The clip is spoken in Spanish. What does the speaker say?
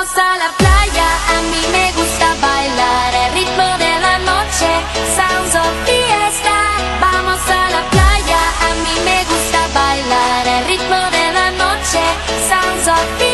Vamos a la playa, a mí me gusta bailar el ritmo de la noche, sounds of fiesta. Vamos a la playa, a mí me gusta bailar el ritmo de la noche, sounds of fiesta.